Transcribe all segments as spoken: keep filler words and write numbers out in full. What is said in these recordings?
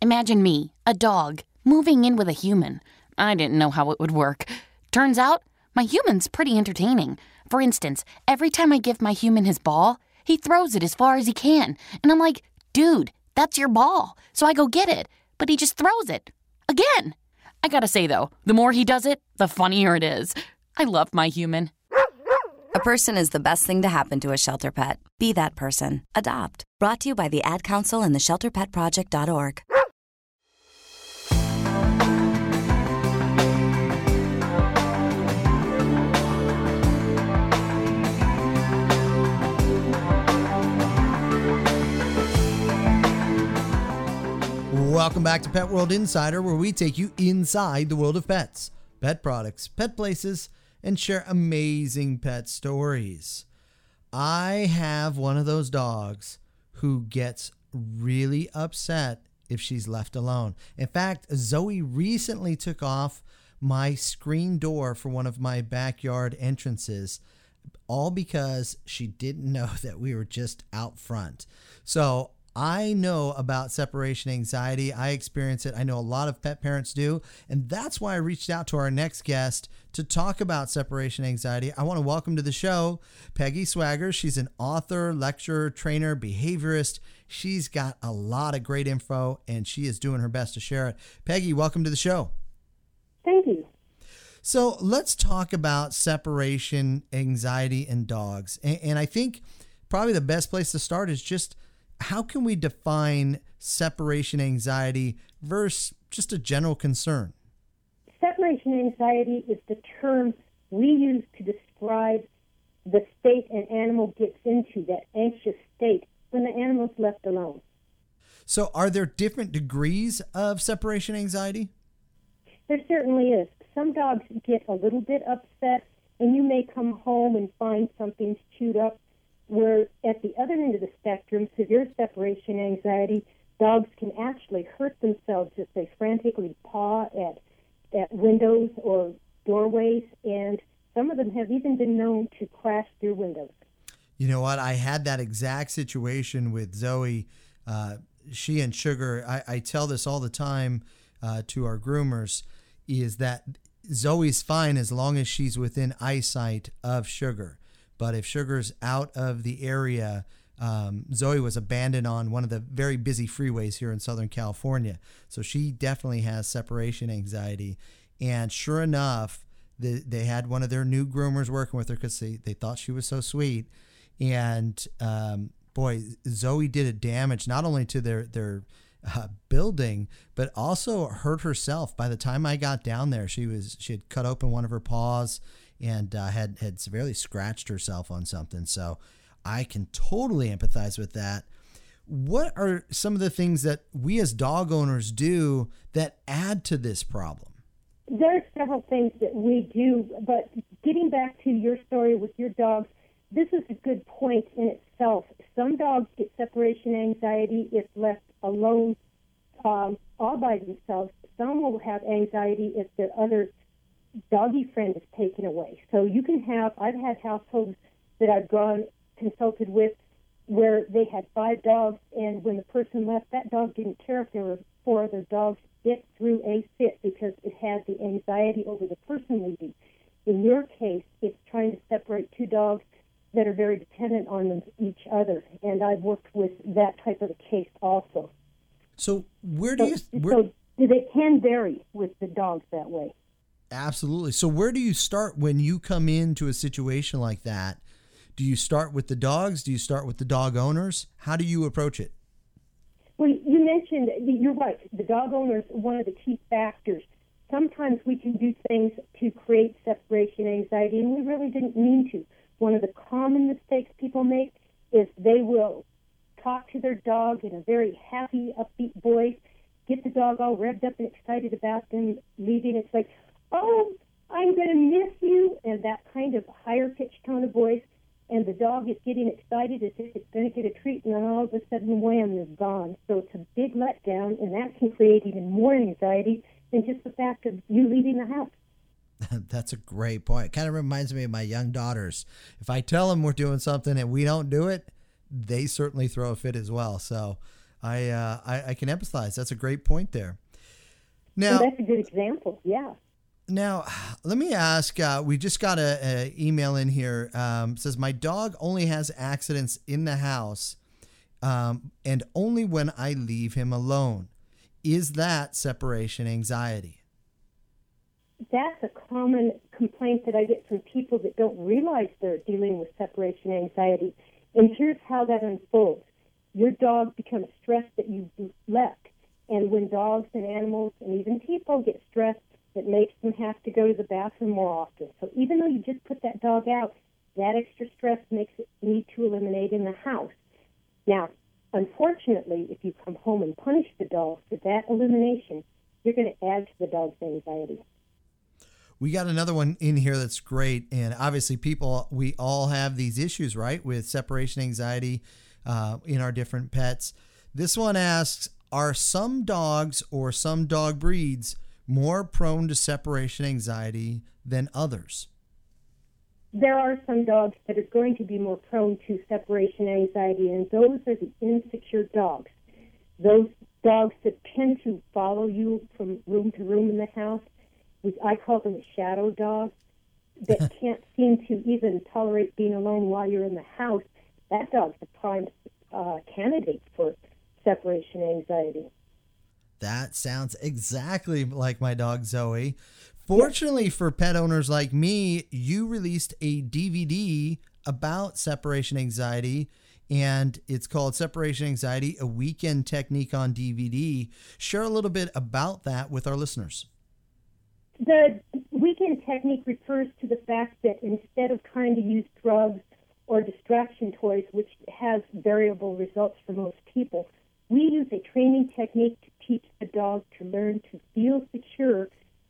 Imagine me, a dog, moving in with a human. I didn't know how it would work. Turns out, my human's pretty entertaining. For instance, every time I give my human his ball, he throws it as far as he can. And I'm like, dude, that's your ball. So I go get it. But he just throws it. Again. I gotta say, though, the more he does it, the funnier it is. I love my human. A person is the best thing to happen to a shelter pet. Be that person. Adopt. Brought to you by the Ad Council and the shelter pet project dot org. Welcome back to Pet World Insider, where we take you inside the world of pets, pet products, pet places, and share amazing pet stories. I have one of those dogs who gets really upset if she's left alone. In fact, Zoe recently took off my screen door for one of my backyard entrances, all because she didn't know that we were just out front. So I know about separation anxiety. I experience it. I know a lot of pet parents do. And that's why I reached out to our next guest to talk about separation anxiety. I want to welcome to the show Peggy Swagger. She's an author, lecturer, trainer, behaviorist. She's got a lot of great info, and she is doing her best to share it. Peggy, welcome to the show. Thank you. So let's talk about separation anxiety in dogs. And, and I think probably the best place to start is just, how can we define separation anxiety versus just a general concern? Separation anxiety is the term we use to describe the state an animal gets into, that anxious state, when the animal's left alone. So are there different degrees of separation anxiety? There certainly is. Some dogs get a little bit upset, and you may come home and find something's chewed up. Where at the other end of the spectrum, severe separation anxiety, dogs can actually hurt themselves if they frantically paw at, at windows or doorways, and some of them have even been known to crash through windows. You know what? I had that exact situation with Zoe. Uh, she and Sugar, I, I tell this all the time uh, to our groomers, is that Zoe's fine as long as she's within eyesight of Sugar. But if Sugar's out of the area, um, Zoe was abandoned on one of the very busy freeways here in Southern California. So she definitely has separation anxiety. And sure enough, the, they had one of their new groomers working with her because they, they thought she was so sweet. And um, boy, Zoe did a damage not only to their, their uh, building, but also hurt herself. By the time I got down there, she was she had cut open one of her paws and uh, had, had severely scratched herself on something. So I can totally empathize with that. What are some of the things that we as dog owners do that add to this problem? There are several things that we do, but getting back to your story with your dogs, this is a good point in itself. Some dogs get separation anxiety if left alone um, all by themselves. Some will have anxiety if their other doggy friend is taken away. So you can have, I've had households that I've gone consulted with where they had five dogs, and when the person left, that dog didn't care if there were four other dogs. It threw a fit because it had the anxiety over the person leaving. In your case, it's trying to separate two dogs that are very dependent on them, each other, and I've worked with that type of a case also. So where do so, you... Where... So they can vary with the dogs that way. Absolutely. So where do you start when you come into a situation like that? Do you start with the dogs? Do you start with the dog owners? How do you approach it? Well, you mentioned, you're right, the dog owner is one of the key factors. Sometimes we can do things to create separation anxiety, and we really didn't mean to. One of the common mistakes people make is they will talk to their dog in a very happy, upbeat voice, get the dog all revved up and excited about them leaving. It's like, oh, I'm going to miss you, and that kind of higher-pitched tone of voice, and the dog is getting excited as if it's going to get a treat, and then all of a sudden, wham, they're gone. So it's a big letdown, and that can create even more anxiety than just the fact of you leaving the house. That's a great point. It kind of reminds me of my young daughters. If I tell them we're doing something and we don't do it, they certainly throw a fit as well. So I, uh, I I can empathize. That's a great point there. Now, well, that's a good example. Yeah. Now, let me ask. Uh, we just got a, a email in here. Um, says my dog only has accidents in the house, um, and only when I leave him alone. Is that separation anxiety? That's a common complaint that I get from people that don't realize they're dealing with separation anxiety. And here's how that unfolds. Your dog becomes stressed that you left. And when dogs and animals and even people get stressed, it makes them have to go to the bathroom more often. So even though you just put that dog out, that extra stress makes it need to eliminate in the house. Now, unfortunately, if you come home and punish the dog for that elimination, you're going to add to the dog's anxiety. We got another one in here that's great. And obviously people, we all have these issues, right, with separation anxiety uh, in our different pets. This one asks, are some dogs or some dog breeds more prone to separation anxiety than others? There are some dogs that are going to be more prone to separation anxiety, and those are the insecure dogs. Those dogs that tend to follow you from room to room in the house, which I call them a shadow dog, that can't seem to even tolerate being alone while you're in the house. That dog's a prime uh, candidate for separation anxiety. That sounds exactly like my dog Zoe. Fortunately yes. for pet owners like me, you released a D V D about separation anxiety, and it's called Separation Anxiety, a Weekend Technique on D V D. Share a little bit about that with our listeners. The weekend technique refers to the fact that instead of trying to use drugs or distraction toys, which has variable results for most people, we use a training technique to teach the dog to learn to feel secure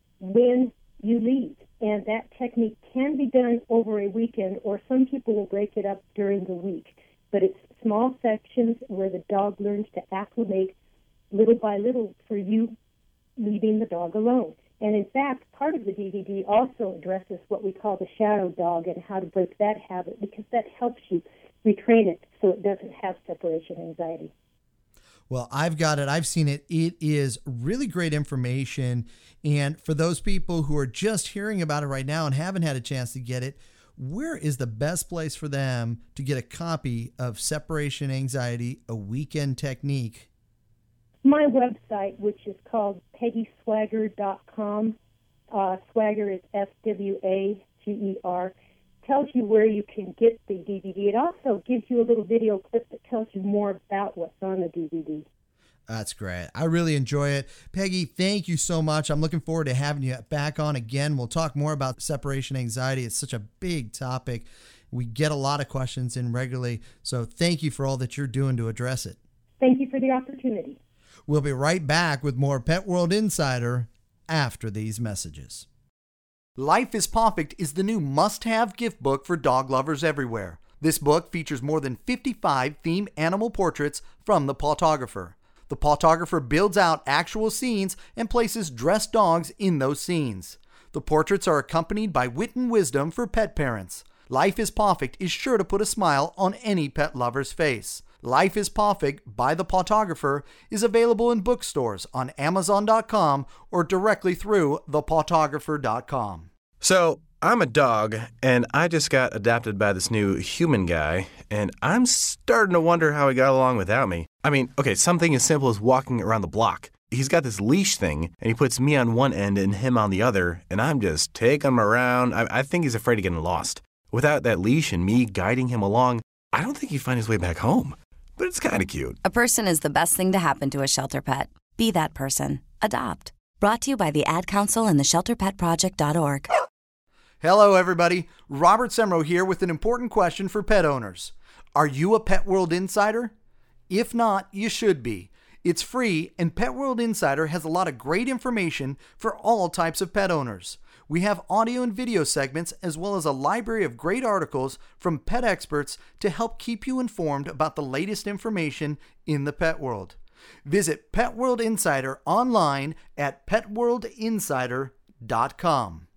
when you leave. And that technique can be done over a weekend, or some people will break it up during the week. But it's small sections where the dog learns to acclimate little by little for you leaving the dog alone. And in fact, part of the D V D also addresses what we call the shadow dog and how to break that habit, because that helps you retrain it so it doesn't have separation anxiety. Well, I've got it. I've seen it. It is really great information. And for those people who are just hearing about it right now and haven't had a chance to get it, where is the best place for them to get a copy of Separation Anxiety, a Weekend Technique? My website, which is called Peggy Swagger dot com, uh, Swagger is S W A G E R, tells you where you can get the D V D. It also gives you a little video clip that tells you more about what's on the D V D. That's great. I really enjoy it. Peggy, thank you so much. I'm looking forward to having you back on again. We'll talk more about separation anxiety. It's such a big topic. We get a lot of questions in regularly, so thank you for all that you're doing to address it. Thank you for the opportunity. We'll be right back with more Pet World Insider after these messages. Life is Pawfect is the new must-have gift book for dog lovers everywhere. This book features more than fifty-five themed animal portraits from the Pawtographer. The Pawtographer builds out actual scenes and places dressed dogs in those scenes. The portraits are accompanied by wit and wisdom for pet parents. Life is Pawfect is sure to put a smile on any pet lover's face. Life is Pawfect by the Pawtographer is available in bookstores on Amazon dot com or directly through the pawtographer dot com. So, I'm a dog, and I just got adopted by this new human guy, and I'm starting to wonder how he got along without me. I mean, okay, something as simple as walking around the block. He's got this leash thing, and he puts me on one end and him on the other, and I'm just taking him around. I, I think he's afraid of getting lost. Without that leash and me guiding him along, I don't think he'd find his way back home. But it's kind of cute. A person is the best thing to happen to a shelter pet. Be that person. Adopt. Brought to you by the Ad Council and the shelter pet project dot org. Hello, everybody. Robert Semro here with an important question for pet owners. Are you a Pet World Insider? If not, you should be. It's free, and Pet World Insider has a lot of great information for all types of pet owners. We have audio and video segments, as well as a library of great articles from pet experts to help keep you informed about the latest information in the pet world. Visit Pet World Insider online at pet world insider dot com.